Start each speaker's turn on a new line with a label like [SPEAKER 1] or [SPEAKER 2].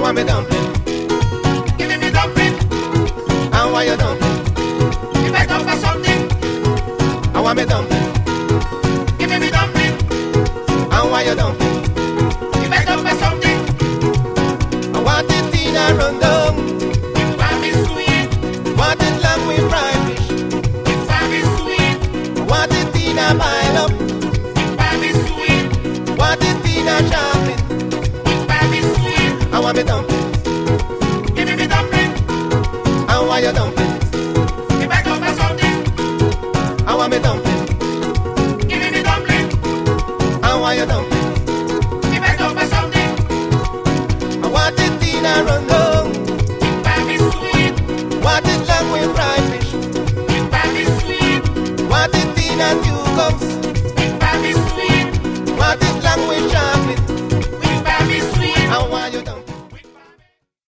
[SPEAKER 1] want me dumpling.
[SPEAKER 2] Give me dumpling.
[SPEAKER 1] I want your dumpling.
[SPEAKER 2] You better offer something.
[SPEAKER 1] I want me dumpling.
[SPEAKER 2] Give me dumpling.
[SPEAKER 1] I want your dumpling.
[SPEAKER 2] You better offer something.
[SPEAKER 1] I want it in a rundown.
[SPEAKER 2] If I be sweet,
[SPEAKER 1] Want it long with fried fish.
[SPEAKER 2] if I be sweet,
[SPEAKER 1] Want it in a pile up.
[SPEAKER 2] if I be sweet,
[SPEAKER 1] Want it in a chopping.
[SPEAKER 2] if I be sweet.
[SPEAKER 1] I want me dumpling.
[SPEAKER 2] Give me dumpling.
[SPEAKER 1] I want your dumpling.
[SPEAKER 2] You better offer something.
[SPEAKER 1] I want me dumpling.
[SPEAKER 2] Give me dumpling.
[SPEAKER 1] I want your dumpling.
[SPEAKER 2] You better offer something.
[SPEAKER 1] I want it in a rundown.
[SPEAKER 2] If I be sweet,
[SPEAKER 1] Want it long with fried fish.
[SPEAKER 2] if I be sweet,
[SPEAKER 1] Want it in a stew cups.